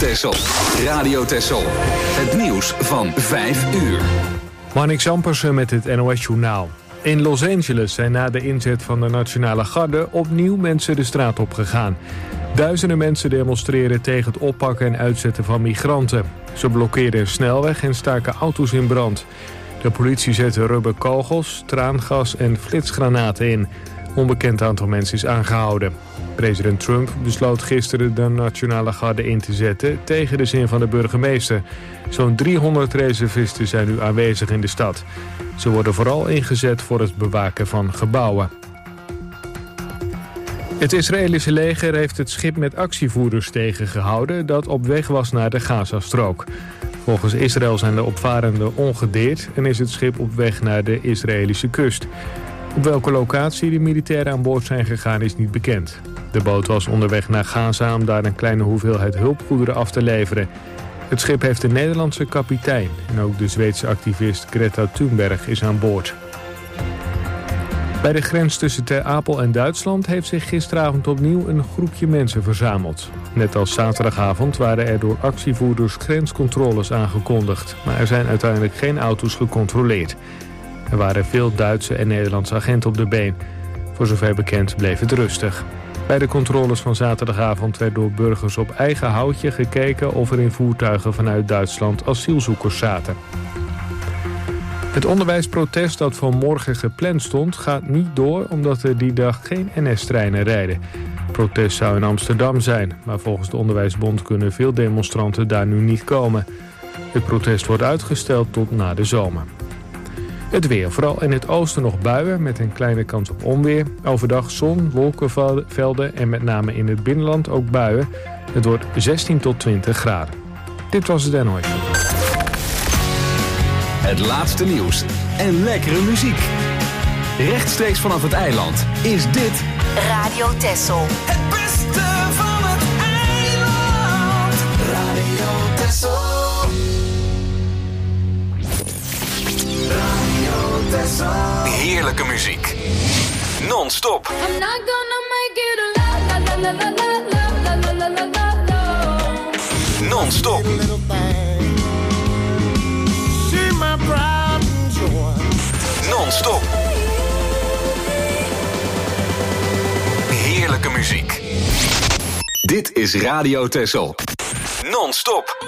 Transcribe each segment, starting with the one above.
Texel. Radio Texel. Het nieuws van 5 uur. Marnix Zampersen met het NOS-journaal. In Los Angeles zijn na de inzet van de Nationale Garde opnieuw mensen de straat op gegaan. Duizenden mensen demonstreren tegen het oppakken en uitzetten van migranten. Ze blokkeerden een snelweg en staken auto's in brand. De politie zette rubberkogels, traangas en flitsgranaten in. Onbekend aantal mensen is aangehouden. President Trump besloot gisteren de Nationale Garde in te zetten tegen de zin van de burgemeester. Zo'n 300 reservisten zijn nu aanwezig in de stad. Ze worden vooral ingezet voor het bewaken van gebouwen. Het Israëlische leger heeft het schip met actievoerders tegengehouden dat op weg was naar de Gazastrook. Volgens Israël zijn de opvarenden ongedeerd en is het schip op weg naar de Israëlische kust. Op welke locatie de militairen aan boord zijn gegaan is niet bekend. De boot was onderweg naar Gaza om daar een kleine hoeveelheid hulpgoederen af te leveren. Het schip heeft een Nederlandse kapitein en ook de Zweedse activist Greta Thunberg is aan boord. Bij de grens tussen Ter Apel en Duitsland heeft zich gisteravond opnieuw een groepje mensen verzameld. Net als zaterdagavond waren er door actievoerders grenscontroles aangekondigd, maar er zijn uiteindelijk geen auto's gecontroleerd. Er waren veel Duitse en Nederlandse agenten op de been. Voor zover bekend bleef het rustig. Bij de controles van zaterdagavond werd door burgers op eigen houtje gekeken of er in voertuigen vanuit Duitsland asielzoekers zaten. Het onderwijsprotest dat voor morgen gepland stond gaat niet door omdat er die dag geen NS-treinen rijden. Het protest zou in Amsterdam zijn, maar volgens de Onderwijsbond kunnen veel demonstranten daar nu niet komen. Het protest wordt uitgesteld tot na de zomer. Het weer, vooral in het oosten nog buien met een kleine kans op onweer. Overdag zon, wolkenvelden en met name in het binnenland ook buien. Het wordt 16 tot 20 graden. Dit was het NOS. Het laatste nieuws en lekkere muziek. Rechtstreeks vanaf het eiland is dit Radio Texel. Het beste van het eiland. Radio Texel. Radio Texel. heerlijke muziek. Non-stop. I'm not gonna make it a la la la la la la la la la la. Non-stop. Non-stop. Heerlijke muziek. Dit is Radio Texel. Non-stop.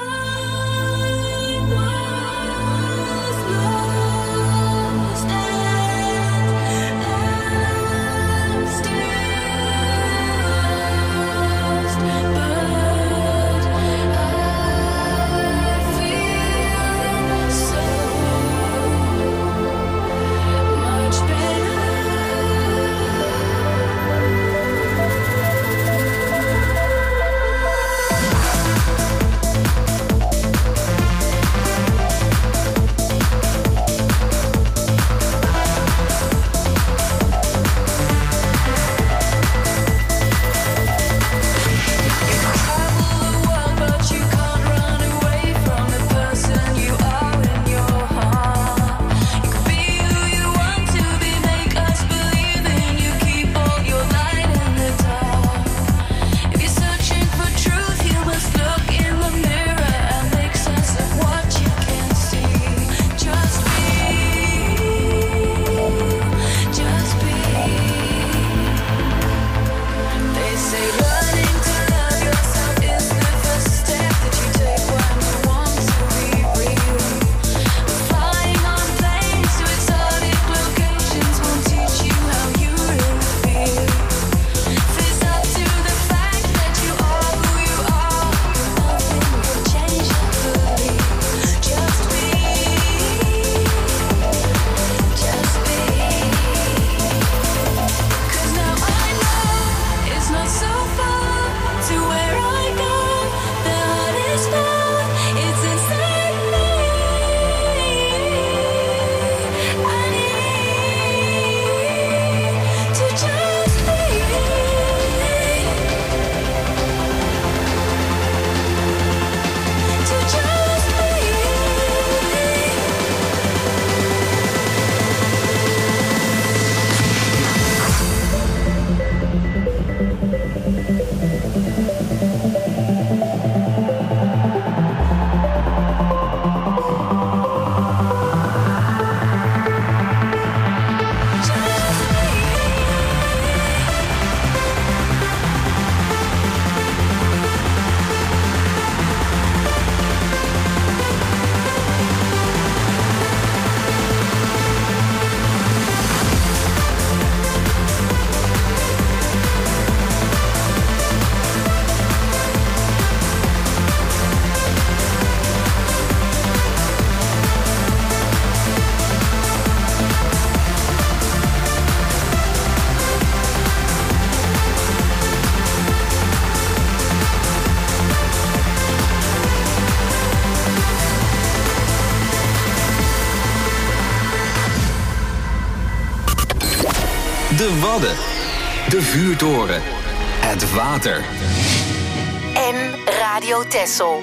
de Wadden, de vuurtoren, het water. En Radio Texel.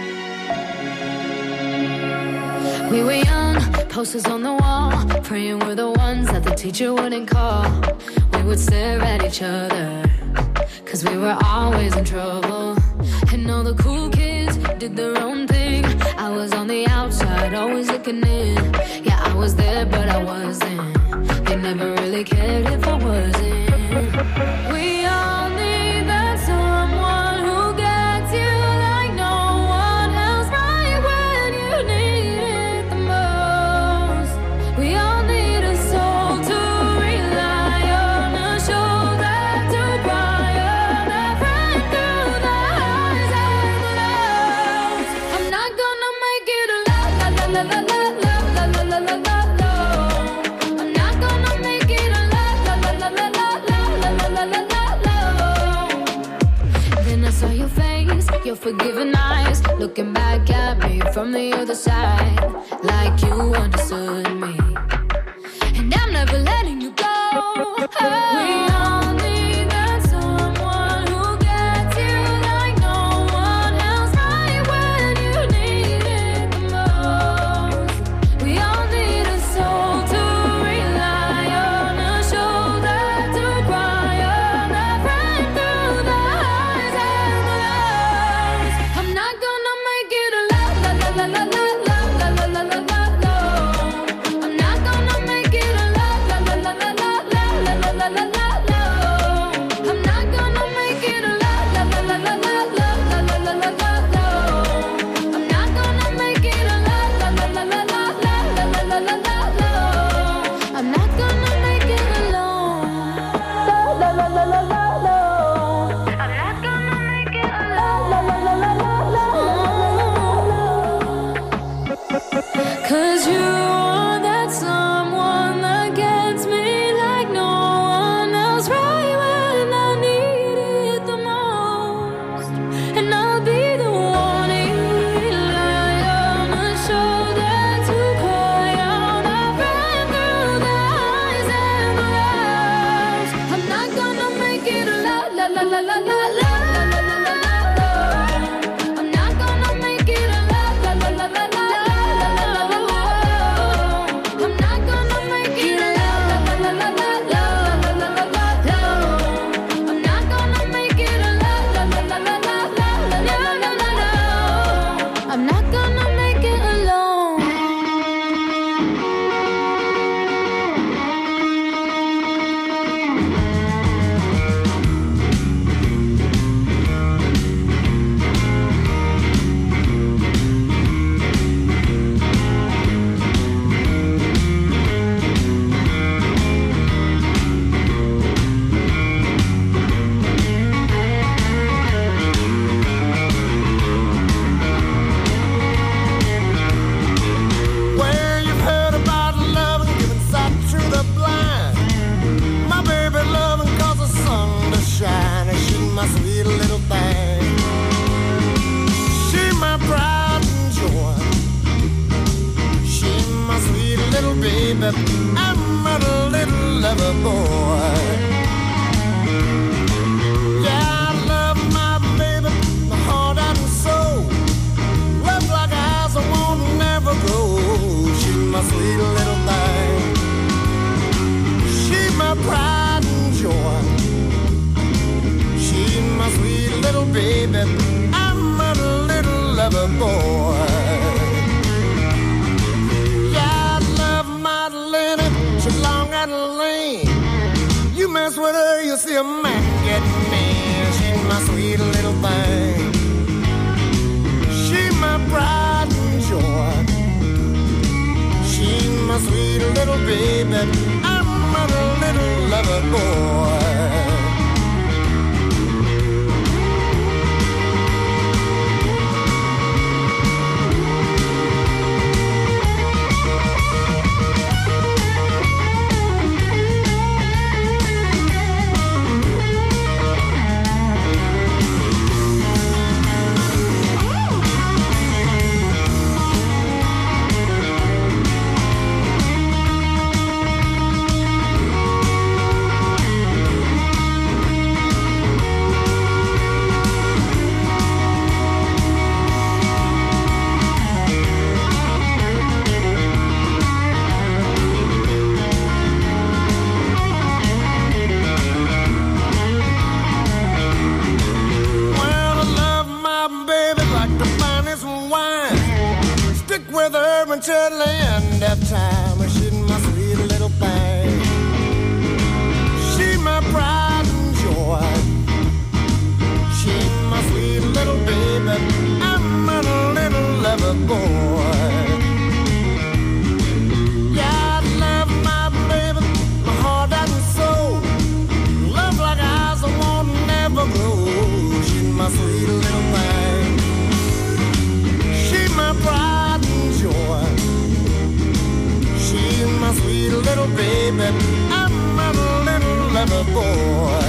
We were young, posters on the wall, praying we're the ones that the teacher wouldn't call. We would stare at each other, cause we were always in trouble. And all the cool kids did their own thing. I was on the outside, always looking in. Yeah, I was there, but I wasn't. They never really cared if I wasn't. We all need that someone who gets you like no one else, right when you need it the most. We all need a soul to rely on, a shoulder to cry on, a friend through the highs and the lows. I'm not gonna make it a la la la la la la la la la la la la. I'm not gonna make it a la la la la la la la la la la la. Then I saw your face, your forgiving eyes, looking back at me from the other side, like you understood me. And I'm never letting you go. We all need that someone who gets you like no one else, right when you need it the most. We all need a soul to rely on, a shoulder to cry on, a friend through the highs and the lows. I'm not gonna make it a la la la la la la la la la la la la. I'm not gonna make it a la la la la la la la la la la la la. I'm not gonna make it a la la la la la la la la la la la la. I'm not gonna make it a la la la la la la la la la la la. I'm not gonna make it alone. La la la la la la. I'm not gonna make it alone. La la la la la la. 'Cause you are that someone that gets me like no one else, right when I need it the most. And I'll be the one you rely on, a shoulder to cry on, a friend through the highs and the lows. I'm not gonna make it a la la la la la la la la la la la. I'm not gonna make it a la la la la la la la la la la. I'm not gonna make it a la la la la la la la la la la. I'm not gonna make it a la la la la la la la la la la. I'm not gonna make it alone. Well, you've heard about love and giving sight to the blind. My baby loving cause the sun to shine, and she my sweet little thing. She my pride and joy. She my sweet little baby. I'm a little lover boy. Yeah, I love my baby, my heart and soul. Love like eyes I won't never grow. She's my sweet little thing. She's my pride and joy. She's my sweet little baby. I'm a little lover boy. Yeah, I love Madeline. She's long and lean. You mess with her, you see a man get mean. She's my sweet little thing. She's my pride and joy. She's my sweet little baby. I'm a little lover boy. early end of time. She's my sweet little thing. She's my pride and joy. She's my sweet little baby. I'm a little lover boy. Yeah, I love my baby, my heart and soul. Love like eyes that won't never grow. She's my sweet little thing. She's my pride and joy. She's my sweet little baby. I'm a little lover boy.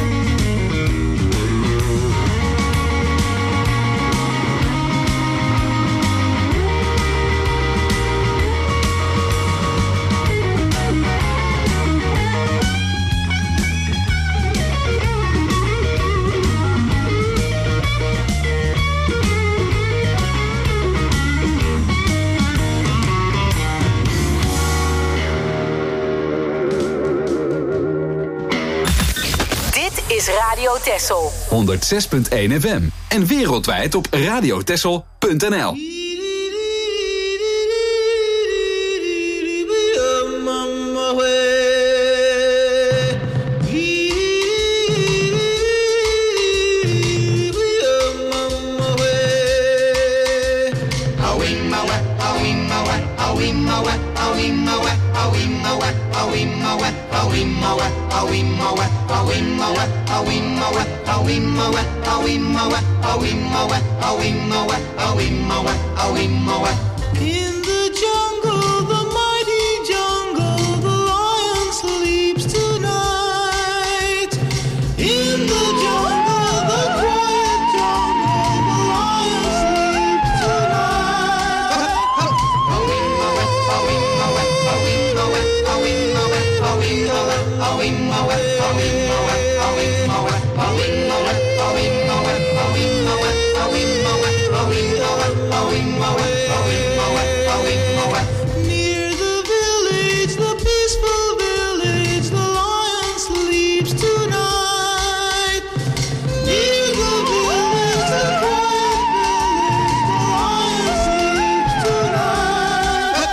Is Radio Texel 106.1 FM en wereldwijd op radiotexel.nl. In the jungle, the mighty jungle, the lion sleeps tonight. In the jungle, the quiet jungle, the lion sleeps tonight. Near the village, the peaceful village, the lion sleeps tonight. Near the village, the quiet village, the lion sleeps tonight.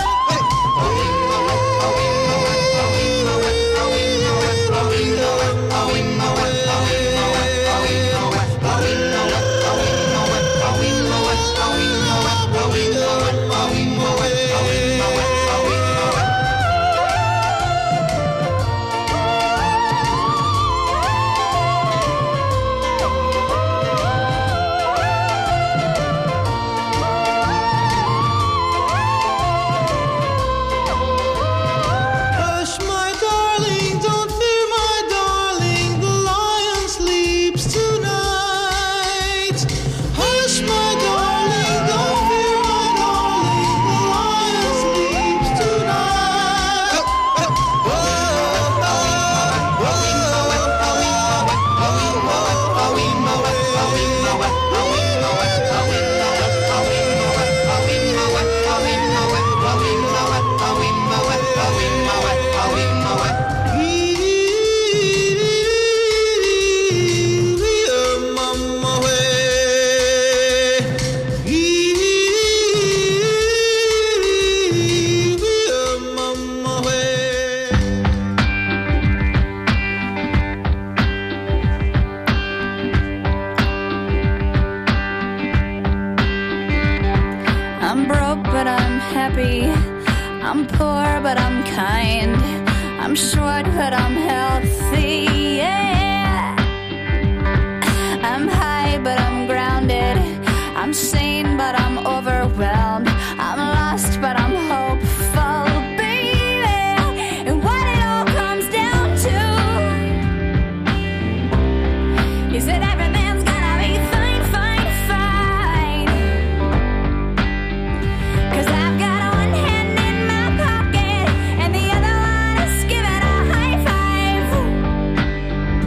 Hush, my darling, don't fear, my darling, the lion sleeps tonight. Hush, my darling, don't fear, my darling, the lion sleeps tonight. I'm broke, but I'm happy. I'm poor, but I'm kind. I'm short, but I'm healthy. Yeah. I'm high, but I'm grounded. I'm sane, but I'm overwhelmed. I'm lost, but I'm hopeful, baby. And what it all comes down to is that everything's gonna be fine, fine, fine. 'Cause I've got one hand in my pocket and the other one is giving a high five.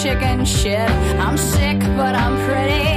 chicken shit. I'm sick, but I'm pretty.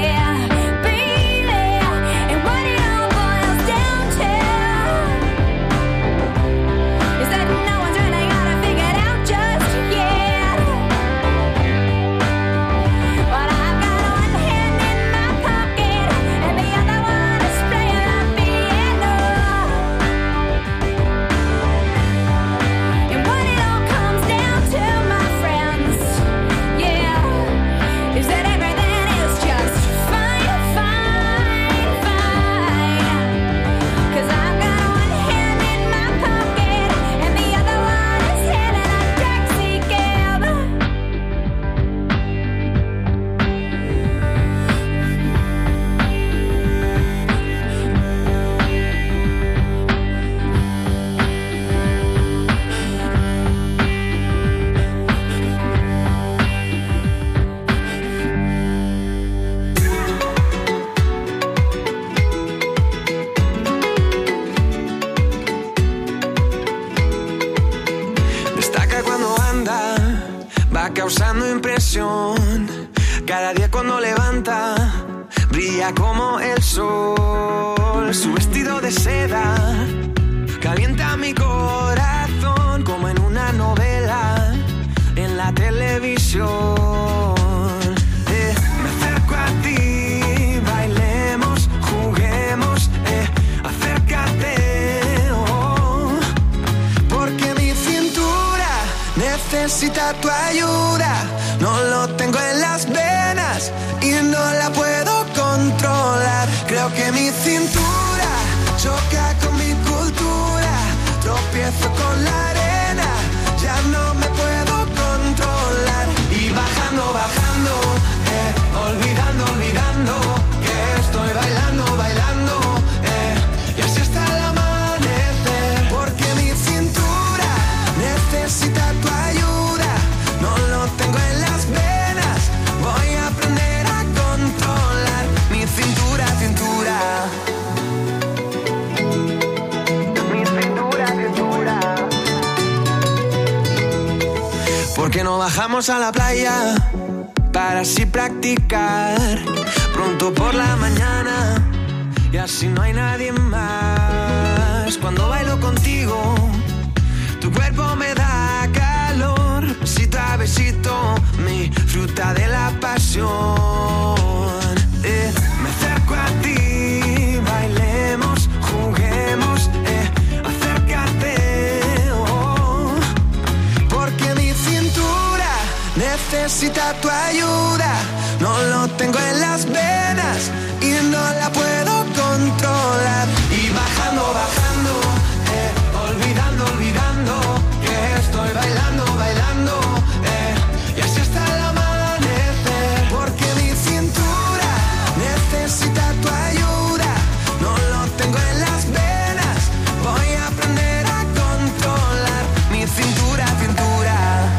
Causando impresión, cada día cuando levanta, brilla como el sol. Su vestido de seda calienta mi corazón como en una novela en la televisión. Me acerco a ti, bailemos, juguemos, acércate, oh, porque mi cintura necesita tu ayuda. No lo tengo en las venas y no la puedo controlar. Creo que mi cintura choca con mi cultura. Tropiezo con la arena, ya no me puedo controlar. Y bajando, bajando, olvidando, olvidando que estoy bailando, bailando, y así hasta el amanecer. Porque mi cintura necesita tu ayuda. No lo tengo en las venas, voy a aprender a controlar mi cintura, cintura. Mi cintura, cintura. ¿Por qué no bajamos a la playa para así practicar pronto por la mañana y así no hay nadie más? Cuando bailo contigo, tu cuerpo me da calor, besito a besito, mi fruta de la pasión. Me acerco a ti, bailemos, juguemos, acércate, oh, porque mi cintura necesita tu ayuda. No lo tengo en las venas y no la puedo controlar. Y bajando, bajando, olvidando, olvidando que estoy bailando, bailando, y así hasta el amanecer. Porque mi cintura necesita tu ayuda. No lo tengo en las venas, voy a aprender a controlar mi cintura, cintura.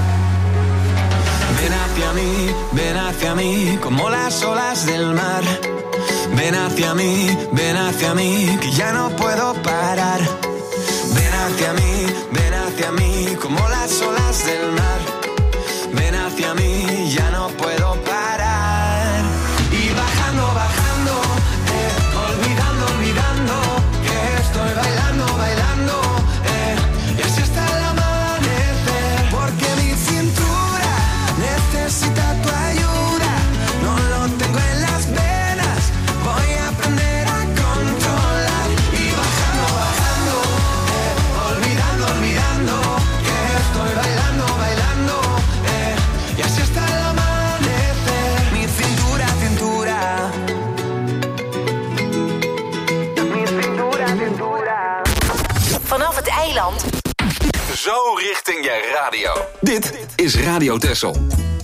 Ven hacia mí, como las olas del mar. Ven hacia mí, que ya no puedo parar. Ven hacia mí, como las olas del mar. Ven hacia mí, ya no puedo parar. Y bajando, bajando, olvidando, olvidando que estoy bailando, bailando, y así hasta el amanecer. Porque mi cintura necesita tu ayuda. No lo tengo en las venas, voy a aprender a controlar. Y bajando, bajando, olvidando, olvidando que estoy bailando, bailando, y así hasta el amanecer. Mi cintura, cintura. Mi cintura, cintura. Vanaf het eiland. Zo richting je radio. Dit is Radio Texel.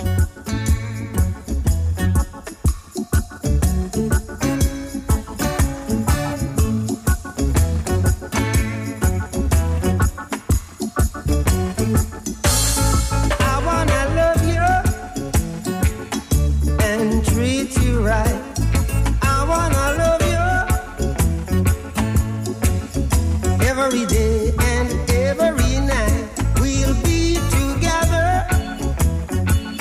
I wanna love you and treat you right. I wanna love you every day and every night. We'll be together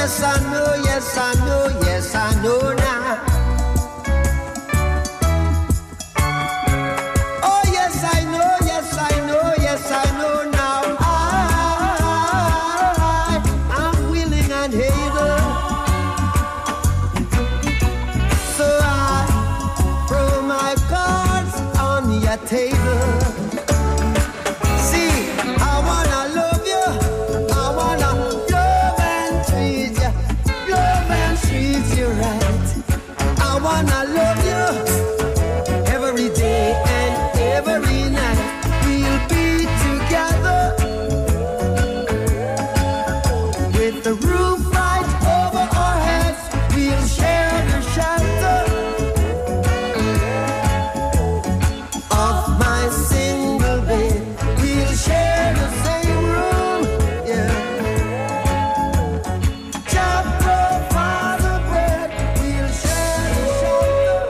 Yes, I know, yes, I know, yes, I know now. Oh, yes, I know, yes, I know, yes, I know now. I'm willing and able. So I throw my cards on your table. See, I wanna love you. I wanna love and treat you. Love and treat you right. I wanna love you every day and every night. We'll be together with the roof right over our heads. We'll share the shelter of my single bed. We'll share the same room, yeah. Chop provide the bread. We'll share the shelter.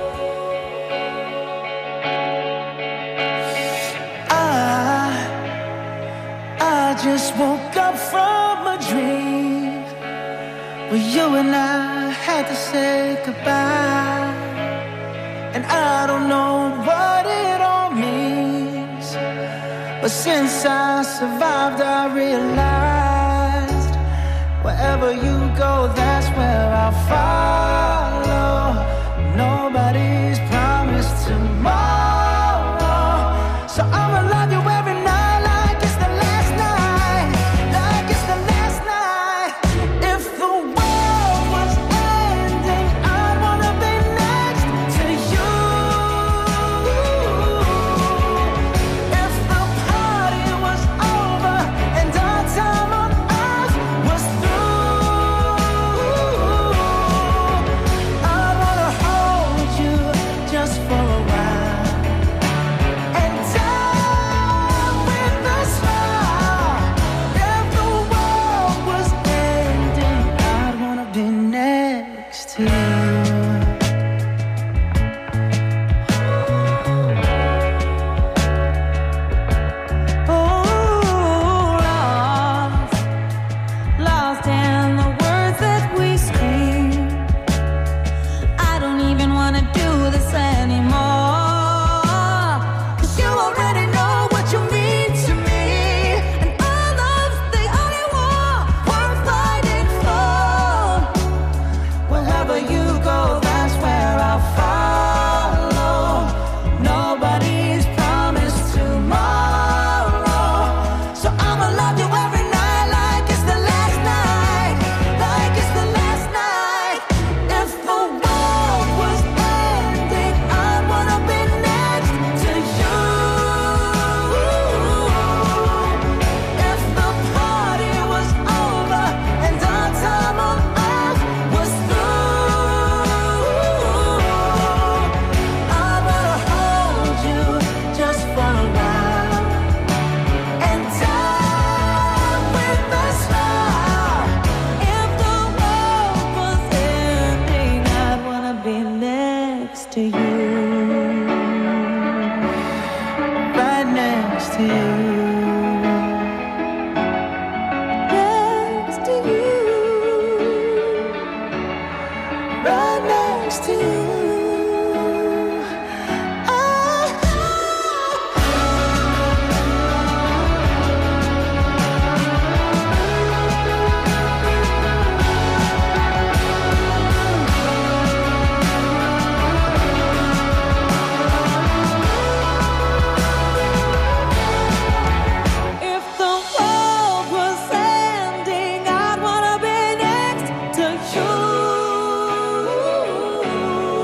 I just woke up from a dream where you and I had to say goodbye. And I don't know what it all means, but since I survived, I realized wherever you go, that's where I'll follow. Nobody's promised tomorrow, so I'ma love you every night like it's the last night, like it's the last night. If the world was ending, I'd wanna be next to you. If the party was over and our time on earth was through, I wanna hold you just for a while and die with a smile. If the world was ending, I'd wanna be next to you. Lost in the words that we scream. I don't even wanna do this anymore, 'cause you already know what you mean to me, and all of the only war worth fighting for. Wherever you go, that's where I'll follow. Nobody's promised tomorrow, so I'ma love you every night like it's the last night, like it's the last night. If the world was ending, I'd wanna be next to you. If the party was over and our time on earth was through, I wanna hold you just for a while and die with a smile. If the world was ending, I'd wanna be next to you, right next to you, next to you, right next to you. If the world was ending, I'd wanna be next to you.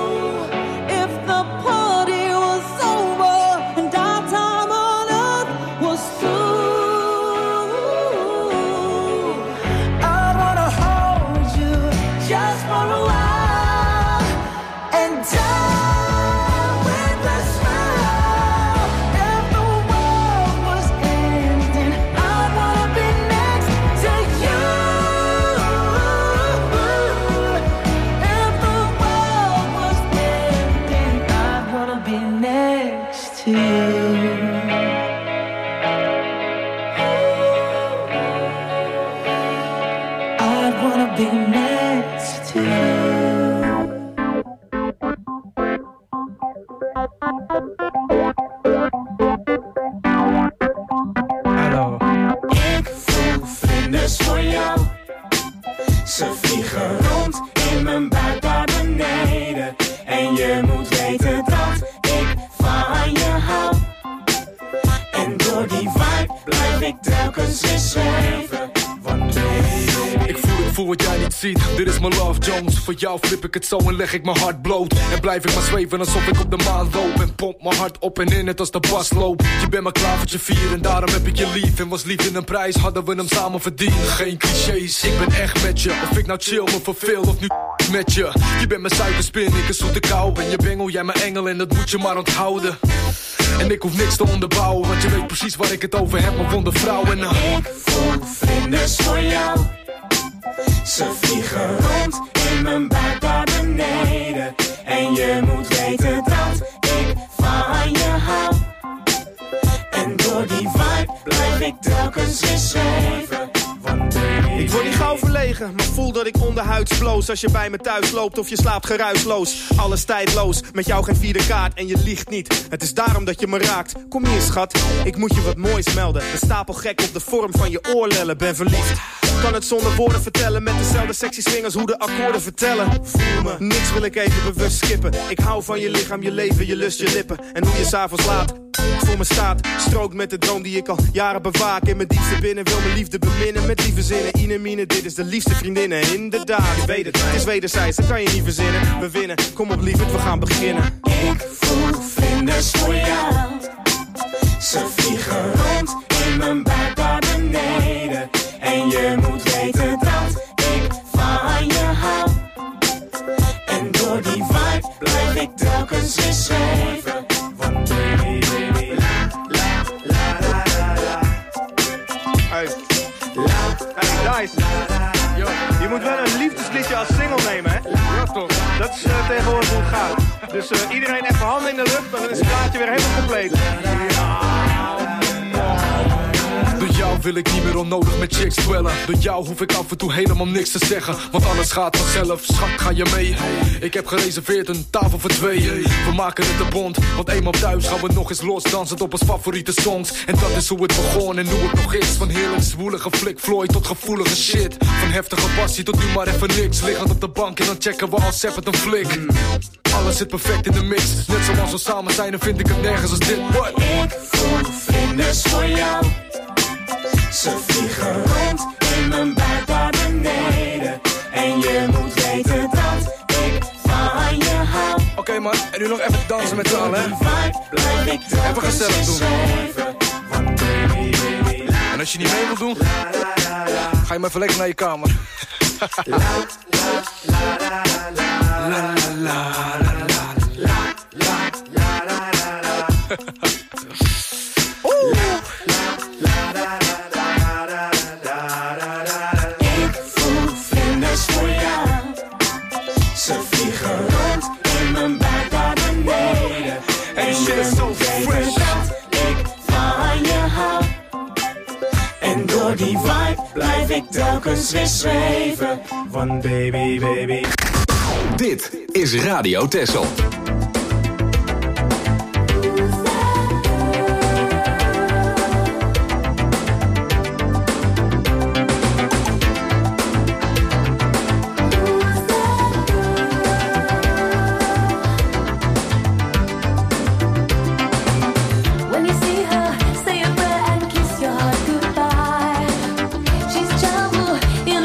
wanna be next to you. Hallo. Ik voel vlinders voor jou. Ze vliegen rond in mijn buik daar beneden. En je moet weten dat ik van je hou. En door die vibe blijf ik telkens weer zweven. Want ik voel wat jij niet ziet, dit is mijn Love Jones. Voor jou flip ik het zo en leg ik mijn hart bloot. En blijf ik maar zweven alsof ik op de maan loop. En pomp mijn hart op en in het als de bas loopt. Je bent mijn klavertje 4 en daarom heb ik je lief. En was lief in een prijs, hadden we hem samen verdiend. Geen clichés, ik ben echt met je. Of ik nou chill me verveel of nu met je. Je bent mijn suikerspin, ik een zoete kou. Ben je bengel, jij mijn engel en dat moet je maar onthouden. En ik hoef niks te onderbouwen, want je weet precies waar ik het over heb, mijn wonde vrouw. En ik voel vlinders voor jou. Ze vliegen rond in mijn buik daar beneden. En je moet weten dat ik van je hou. En door die vibe blijf ik telkens weer zweven. Ik word niet gauw verlegen, maar voel dat ik onderhuids bloos. Als je bij me thuis loopt of je slaapt geruisloos. Alles tijdloos, met jou geen vierde kaart en je liegt niet. Het is daarom dat je me raakt. Kom hier schat, ik moet je wat moois melden. Een stapel gek op de vorm van je oorlellen, ben verliefd. Kan het zonder woorden vertellen, met dezelfde sexy swing als hoe de akkoorden vertellen. Voel me, niks wil ik even bewust skippen. Ik hou van je lichaam, je leven, je lust, je lippen. En hoe je s'avonds laat voor me staat, strookt met de droom die ik al jaren bewaak. In mijn diepste binnen wil mijn liefde beminnen. Met lieve zinnen, Inemine, dit is de liefste vriendinnen. Inderdaad, je weet het is wederzijds, dat kan je niet verzinnen. We winnen, kom op lieverd, we gaan beginnen. Ik voel vlinders voor jou. Ze vliegen rond in mijn buik daar beneden. En je moet weten dat ik van je hou. En door die vibe blijf ik telkens weer zweven. Want baby, baby, la, la, la, la, la. Hey, Dice. Yo, je moet wel een liefdesliedje als single nemen, hè? Ja, toch? Dat is tegenwoordig hoe het gaat. Dus iedereen even handen in de lucht, dan is het plaatje weer helemaal compleet. Door jou wil ik niet meer onnodig met chicks dwellen. Door jou hoef ik af en toe helemaal niks te zeggen. Want alles gaat vanzelf, schat, ga je mee? Ik heb gereserveerd een tafel voor 2. We maken het een bond, want eenmaal thuis gaan we nog eens los. Dansend op ons favoriete songs. En dat is hoe het begon en hoe het nog is. Van heerlijk zwoelige Flik Floyd tot gevoelige shit. Van heftige passie tot nu maar even niks. Liggend op de bank en dan checken we als seppet een flik. Alles zit perfect in de mix. Net zoals we samen zijn, dan vind ik het nergens als dit. What? Ik voel vlinders voor jou. Ze vliegen rond in mijn buik daar beneden. En je moet weten dat ik van je hou. Oké, man, en nu nog even dansen met z'n allen, hè? Even gezellig doen. En als je niet mee wilt doen, ga je maar even lekker naar je kamer. La la la la la la Ik voel vlinders voor jou. Ze vliegen rond in mijn buik daar beneden. En je moet weten dat ik van je hou. En door die vibe blijf ik telkens weer zweven. Want baby, baby. Dit is Radio Texel.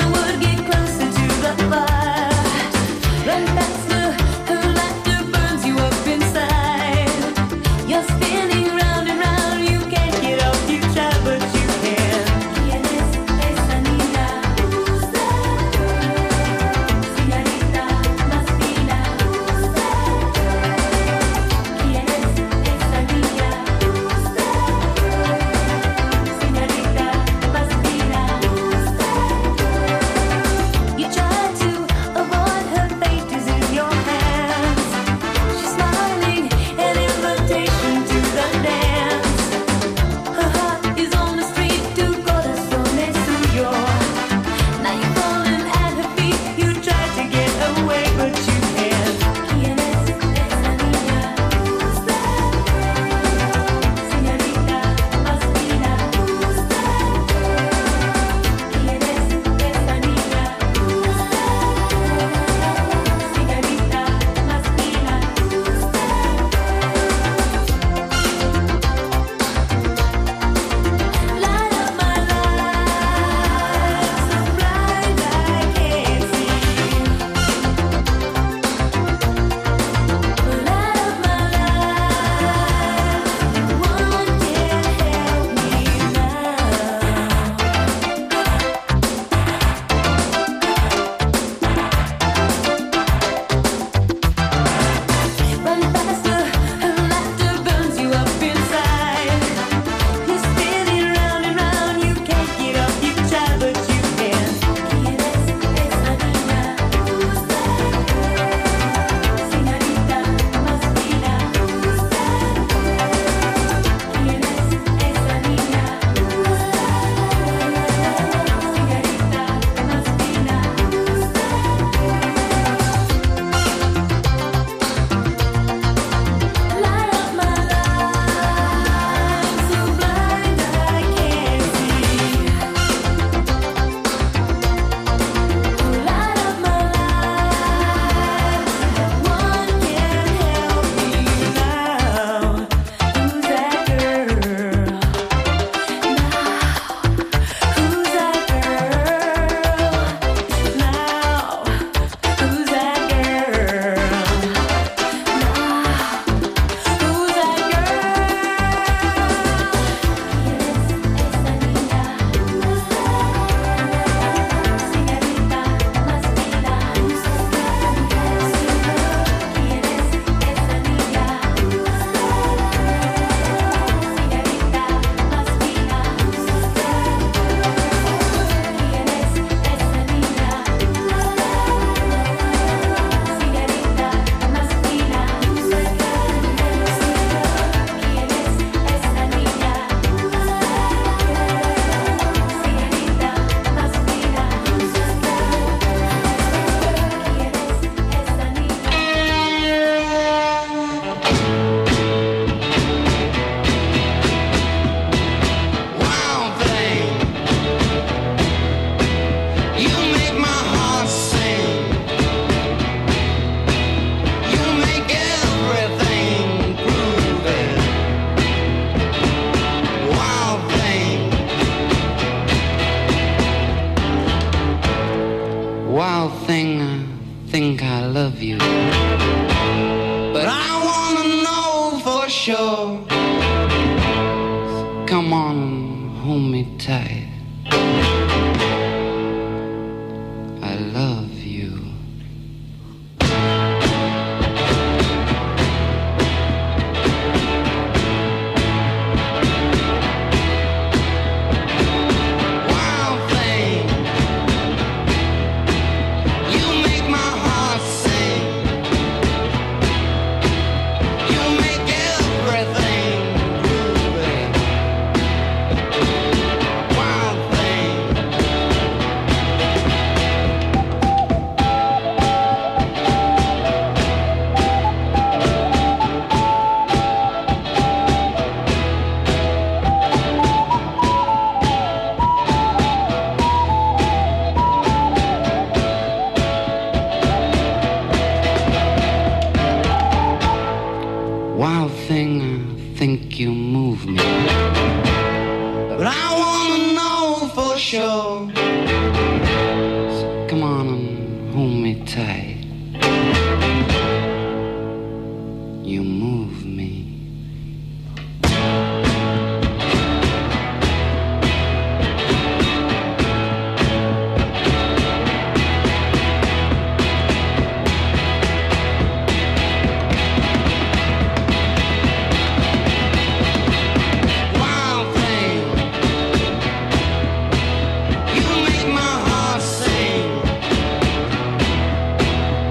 Run faster, her laughter burns you Wild thing, I think I love you, but I wanna know for sure. Come on and hold me tight. I love you. Wild thing, you make my heart sing. You make everything groovy. Wild thing. Wild thing, I think you move me, but I wanna know for sure. So come on and hold me tight. You move me. Wild thing, you make my heart sing.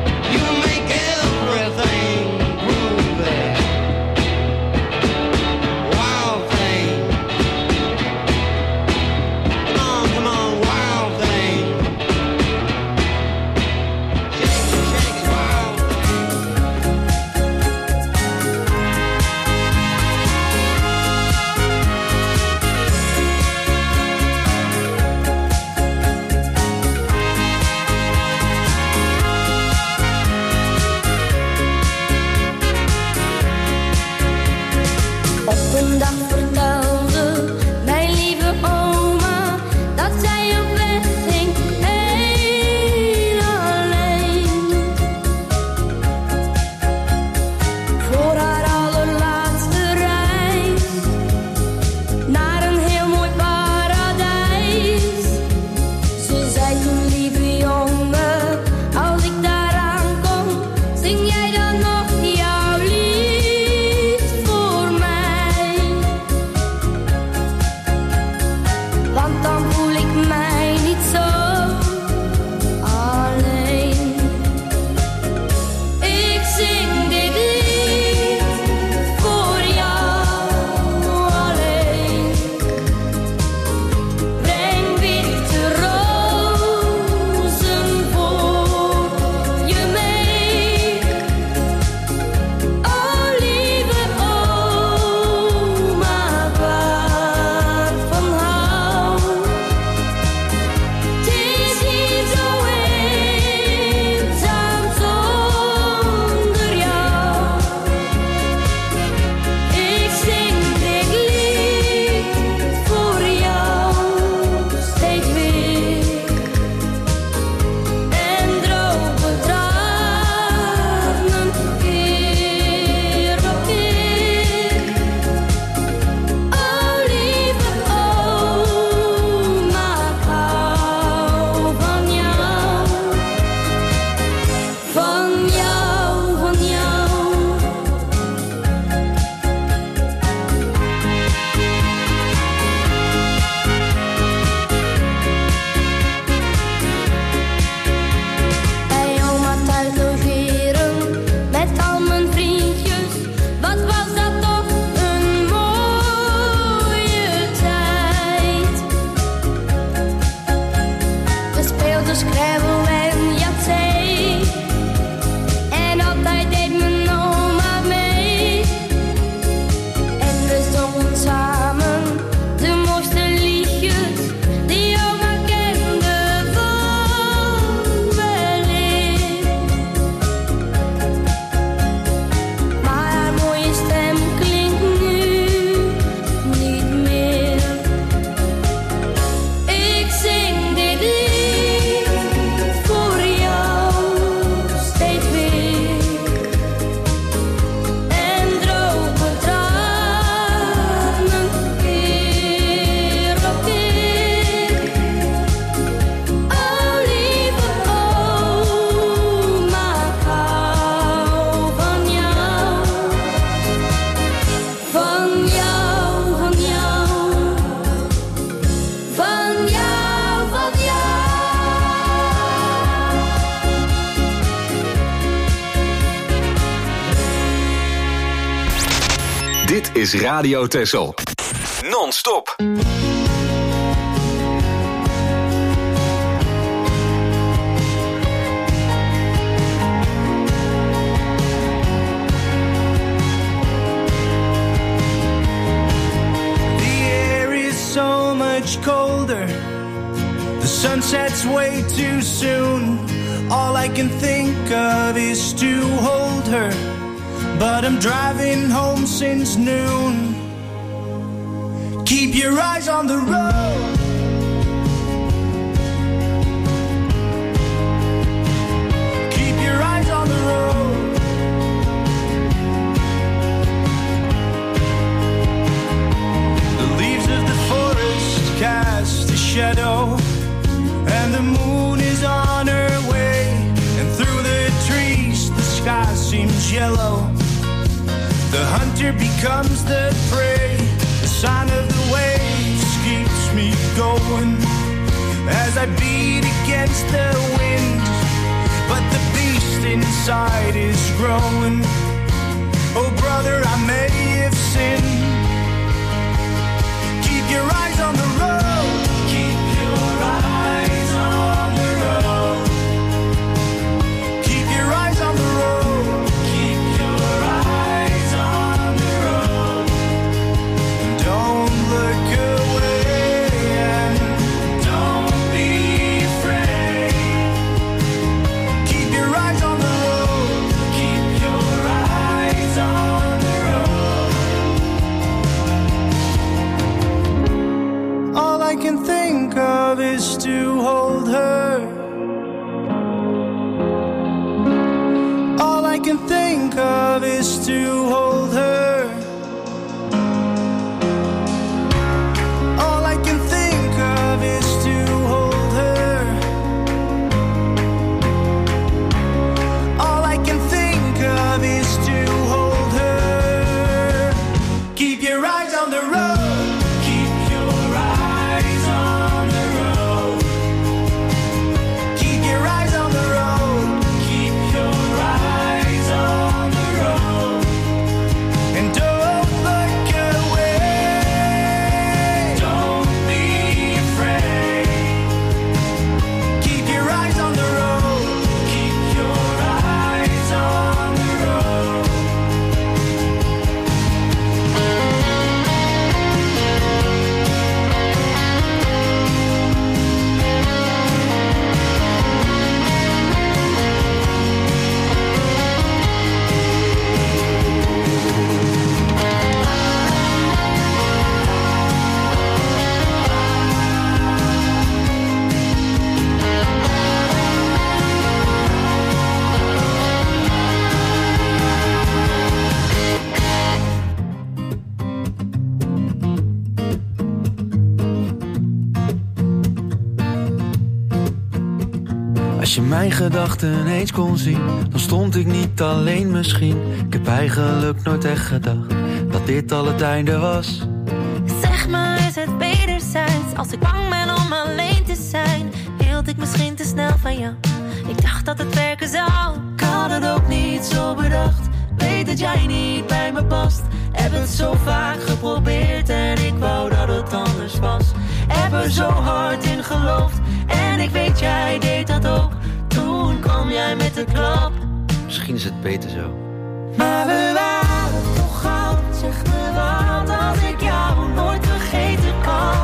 Dit is Radio Texel. Non-stop. Colder, the sun sets way too soon. All I can think of is to hold her, but I'm driving home since noon. Keep your eyes on the road. Keep your eyes on the road. The leaves of the forest cast a shadow, and the moon is on her way, and through the trees the sky seems yellow. The hunter becomes the prey. The sign of the waves keeps me going as I beat against the wind, but the beast inside is growing. Oh brother, I may have sinned. Keep your eyes on the road. Keep your eyes on the road. Keep your eyes on the road. Keep your eyes on the road. Don't look away and don't be afraid. Keep your eyes on the road. Keep your eyes on the road. All I can think of is to hold her. All I can think of is to hold her. All I can think of is to hold her. All I can think of is to hold her. Keep your eyes on the road. Keep your eyes on the road. Keep your eyes on the road. Keep your eyes on the road. And don't look away. Don't be afraid. Keep your eyes on the road. Keep your eyes on the road. Als je mijn gedachten eens kon zien, dan stond ik niet alleen misschien. Ik heb eigenlijk nooit echt gedacht dat dit al het einde was. Zeg maar, is het wederzijds? Als ik bang ben om alleen te zijn, hield ik misschien te snel van jou. Ik dacht dat het werken zou. Ik had het ook niet zo bedacht. Weet dat jij niet bij me past. Heb het zo vaak geprobeerd en ik wou dat het anders was. Heb er zo hard in geloofd en ik weet jij deed dat ook. Toen kwam jij met de klap. Misschien is het beter zo. Maar we waren toch goud. Zeg me wat als ik jou nooit vergeten kan.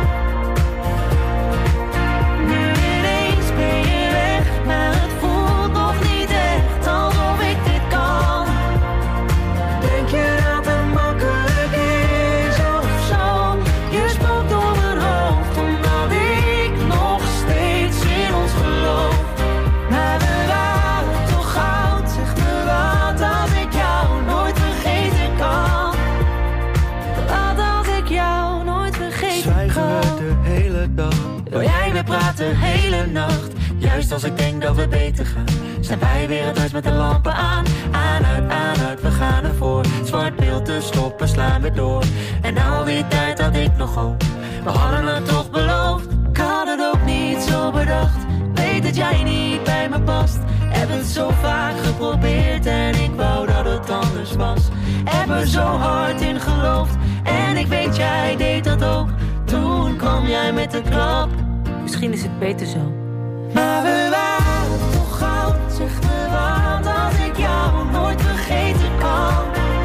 Nu ineens ben je weg, maar het voelt nog niet echt alsof ik dit kan. Denk je dat het makkelijk is of zo? Je spookt door mijn hoofd omdat ik nog steeds in ons geloof. Maar we waren toch goud. Zeg me wat als ik jou nooit vergeten kan. Wat als ik jou nooit vergeten Zwijgen kan. we de hele dag. Wil jij weer praten hele nacht? Juist als ik denk dat we beter gaan, zijn wij weer het huis met de lampen aan. Aan uit, we gaan ervoor. Zwart beeld te stoppen, slaan we door. En al die tijd had ik nog hoop. We hadden het toch beloofd. Ik had het ook niet zo bedacht. Weet dat jij niet bij me past. Heb het zo vaak geprobeerd en ik wou dat het anders was. heb er zo hard in geloofd. En ik weet jij deed dat ook. Toen kwam jij met een klap. Misschien is het beter zo. Maar we waren toch goud. Zeg me wat als ik jou nooit vergeten kan.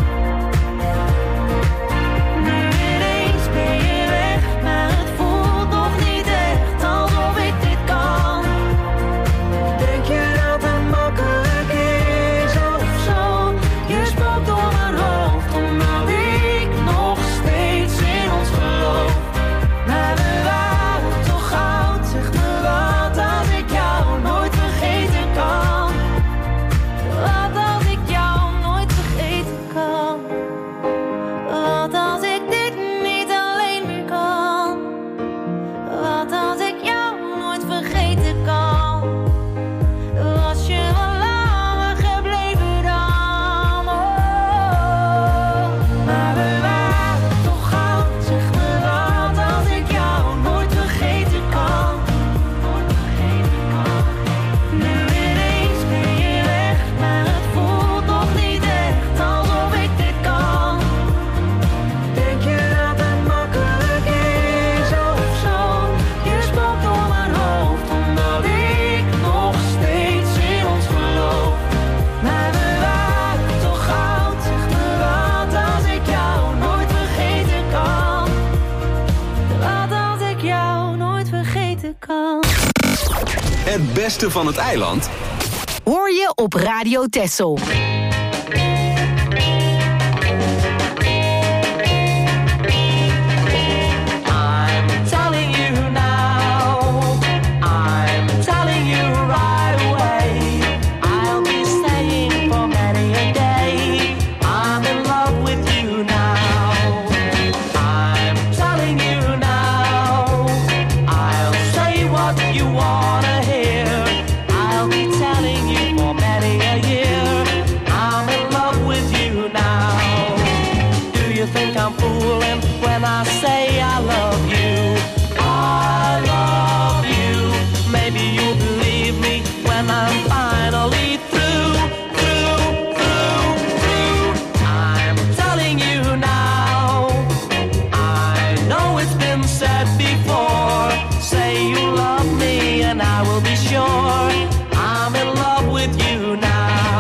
Nu ineens ben je weg, maar het voelt nog niet echt alsof ik dit kan. Denk je dat het makkelijk is of zo? Je spookt door mijn hoofd, omdat ik nog steeds in ons geloof. Maar we waren toch goud, zeg me wat als ik jou nooit vergeten kan. Wat als ik jou nooit vergeten kan. Wat als ik dit niet alleen meer kan. Wat als ik jou nooit vergeten kan. Was je wel langer gebleven dan. Oh. Maar we waren toch goud, zeg me wat als ik jou nooit vergeten kan. Nu ineens ben je weg, maar het voelt nog niet echt alsof ik dit kan. Denk je dat het makkelijk is of zo? Je spookt door mijn hoofd, omdat ik nog steeds in ons geloof. Maar we waren toch goud, zeg me wat als ik jou nooit vergeten kan. Wat als ik jou nooit vergeten kan. Het beste van het eiland Hoor je op Radio Texel. I'm telling you now, I'm telling you right away, I'll be staying for many a day, I'm in love with you now, I'm telling you now, I'll say what you wanna hear, I'll be telling you for many a year, I'm in love with you now. Do you think I'm fooling when I say I love you? I love you. Maybe you'll believe me when I'm finally through. I'm telling you now. I know it's been said before. Say you love me and I will be sure I'm in love with you now.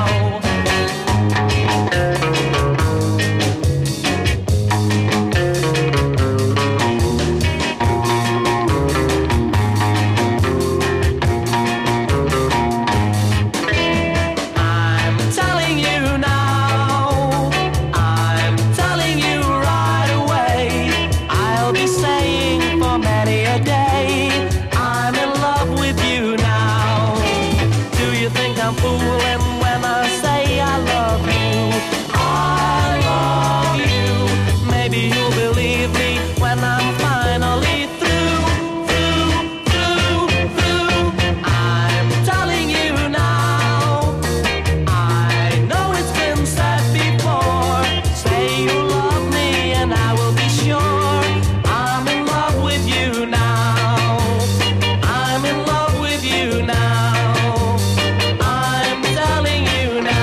I'm telling you now, I'm telling you right away, I'll be staying for many a day, I'm in love with you now. Do you think I'm fooling when I say I love you? I love you. Maybe you'll believe me when I'm finally through. I'm telling you now. I know it's been said before. Say you love me and I will be sure I'm in love with you now. I'm in love with you now. I'm telling you now.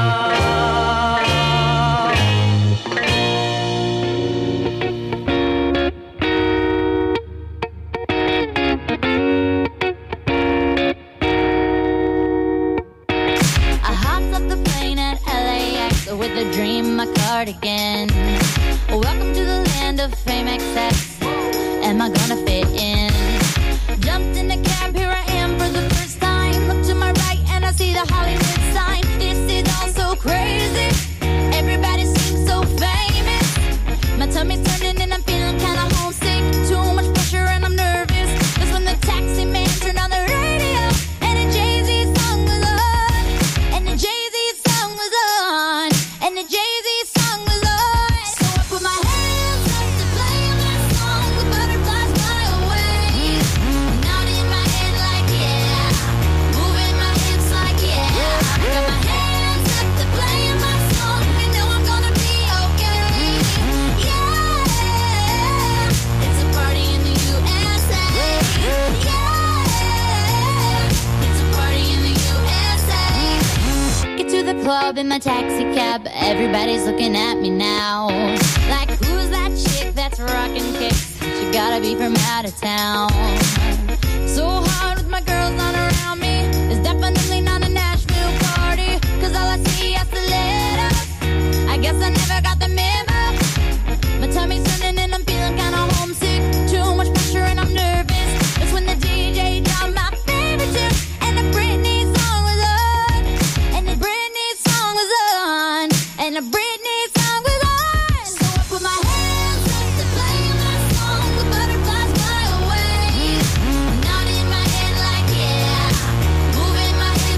I hopped off the plane at LAX with a dream, my cardigan. Welcome to the land of fame excess. Am I gonna fit in? Jumped in the cab, here I am for the first time. Look to my right and I see the Hollywood sign. This is all so crazy. Everybody seems so famous. My tummy's turning and I'm feeling kinda homesick. Too much pressure and I'm nervous. That's when the taxi man turned on the radio and a Jay-Z song was on. And the Jay-Z song was on. And the Jay-Z song was on. So I put my hands up to play my song with butterflies fly club in my taxi cab, everybody's looking at me now. Like, who's that chick that's rocking kicks? She gotta be from out of town. So hard with my girls not around me. It's definitely not a Nashville party, cause all I see is the letters. I guess I never got the memo. My tummy's turning and I'm feeling kinda homesick. Too much pressure and I'm nervous. That's when the DJ dropped my favorite tune, and the Britney song was on. And the Britney song was on. And the Britney song was on. So I put my hands up to play my song. The butterflies fly away. Nodding my head like yeah. Moving my hips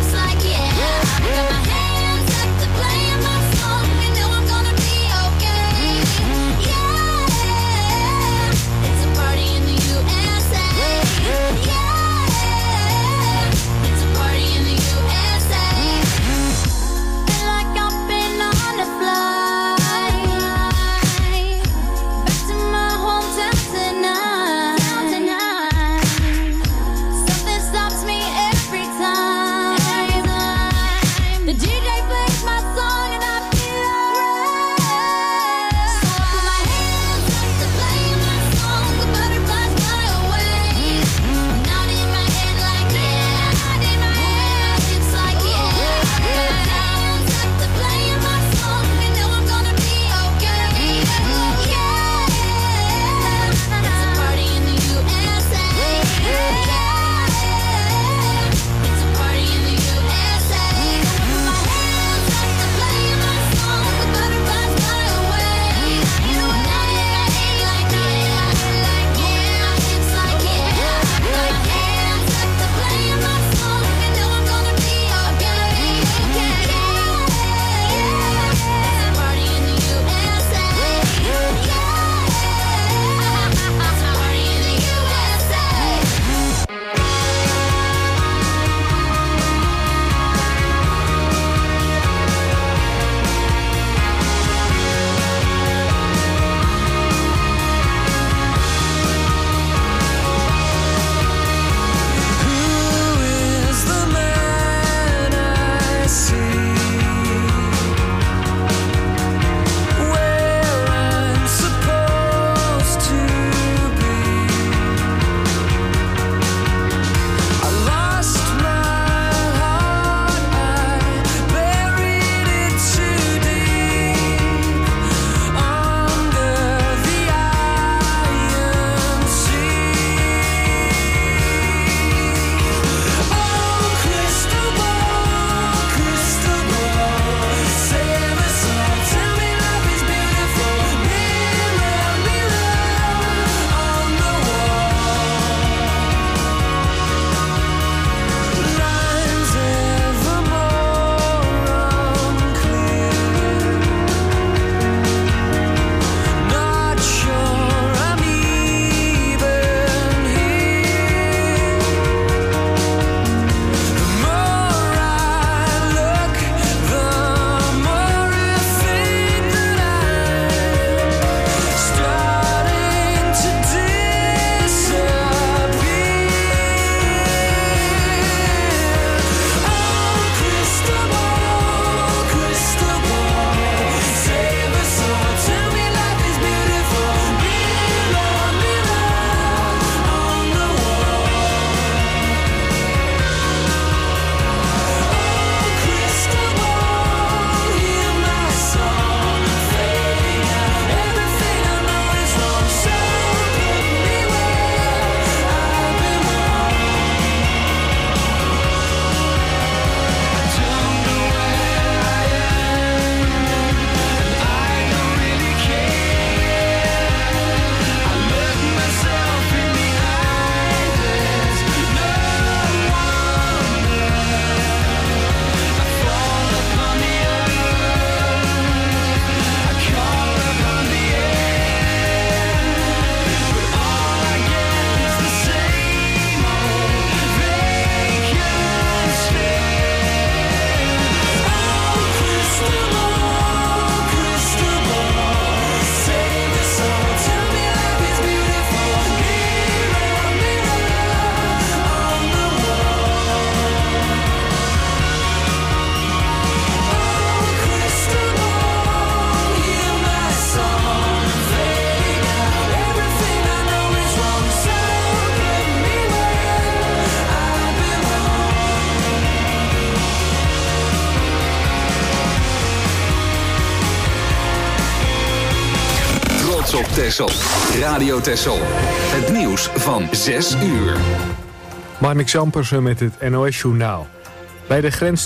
trots op Texel. Radio Texel. Het nieuws van 6 uur. Marnix Ampersen met het NOS Journaal. Bij de grens